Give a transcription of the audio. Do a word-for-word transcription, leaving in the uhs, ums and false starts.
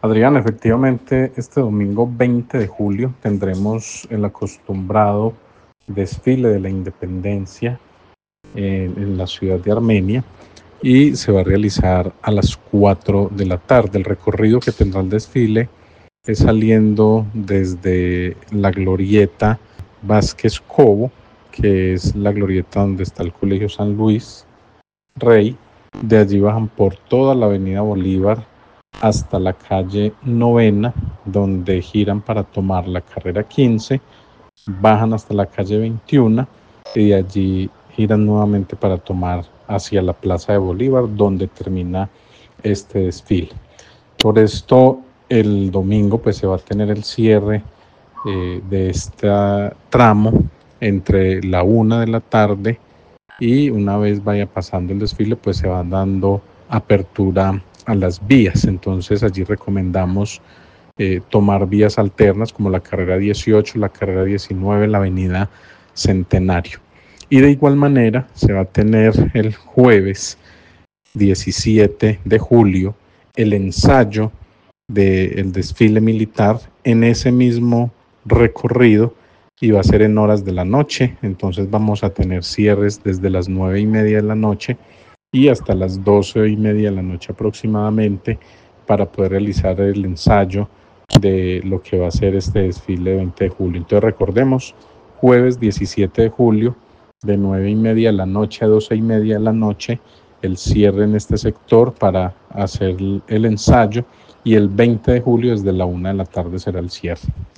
Adrián, efectivamente, este domingo veinte de julio tendremos el acostumbrado desfile de la independencia en, en la ciudad de Armenia y se va a realizar a las cuatro de la tarde. El recorrido que tendrá el desfile es saliendo desde la glorieta Vázquez Cobo, que es la glorieta donde está el Colegio San Luis Rey. De allí bajan por toda la avenida Bolívar hasta la calle Novena, donde giran para tomar la carrera quince, bajan hasta la calle veintiuno y de allí giran nuevamente para tomar hacia la Plaza de Bolívar, donde termina este desfile. Por esto, el domingo pues se va a tener el cierre eh, de este tramo entre la una de la tarde y una vez vaya pasando el desfile pues se va dando apertura a las vías. Entonces allí recomendamos eh, tomar vías alternas como la carrera dieciocho, la carrera diecinueve, la avenida Centenario. Y de igual manera se va a tener el jueves diecisiete de julio el ensayo del desfile militar en ese mismo recorrido y va a ser en horas de la noche. Entonces vamos a tener cierres desde las nueve y media de la noche y hasta las doce y media de la noche aproximadamente para poder realizar el ensayo de lo que va a ser este desfile de veinte de julio. Entonces recordemos, jueves diecisiete de julio de nueve y media de la noche a doce y media de la noche, el cierre en este sector para hacer el ensayo, y el veinte de julio desde la una de la tarde será el cierre.